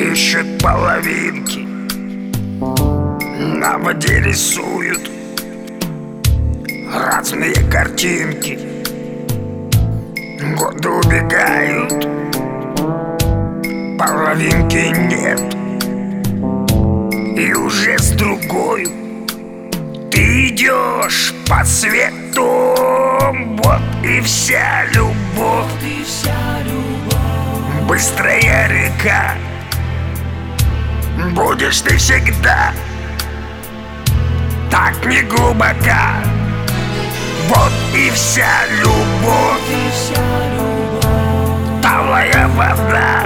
ищут половинки, на воде рисуют разные картинки. Годы убегают, половинки нет, и уже с другой ты идешь по свету. Вот и вся любовь, быстрая река. Будешь ты всегда так не глубока. Вот и вся любовь, талая вода.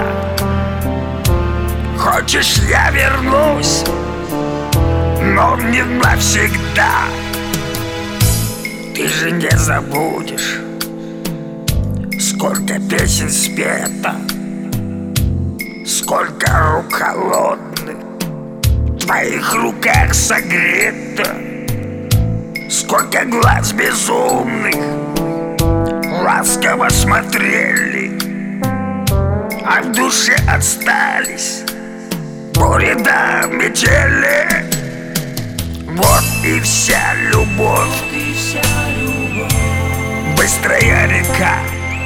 Хочешь, я вернусь, но не навсегда. Ты же не забудешь, сколько песен спето, сколько рук холодных в твоих руках согрето, сколько глаз безумных ласково смотрели, а в душе остались по рядам метели. Вот и вся любовь, быстрая река.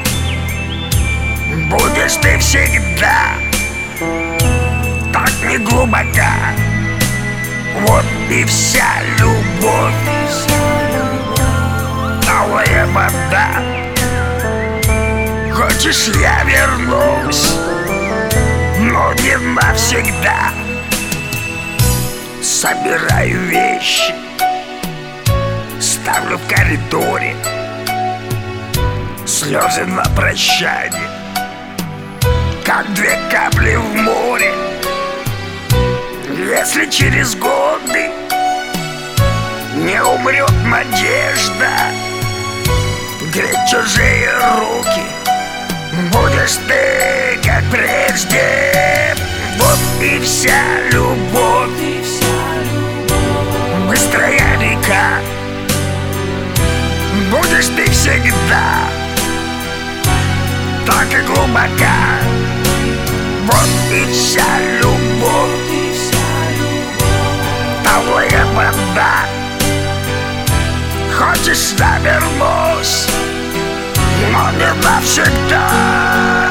Будешь ты всегда так не глубока. Вот и вся любовь, талая вода. Хочешь, я вернусь, но не навсегда. Собираю вещи, ставлю в коридоре, слезы на прощание, как две капли в море. Если через годы не умрет надежда греть чужие руки, будешь ты как прежде. Вот и вся любовь, быстрая река. Будешь ты всегда так и глубока. Вот и вся любовь, талая вода. Хочешь, я вернусь, но не навсегда.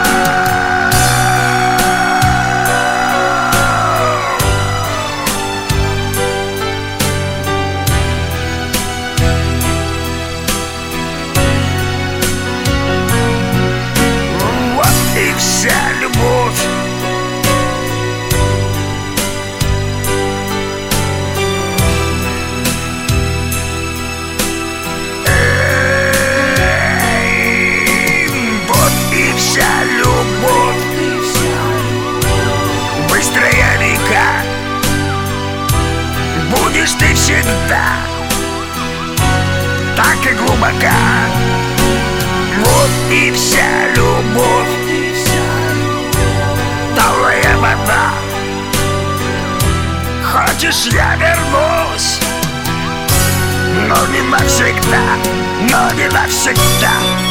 Вся любовь, вот и вся любовь, быстрая река. Будешь ты всегда так и глубока. Вот и вся любовь, талая вода. Хочешь, я вернусь, но не навсегда, но не навсегда.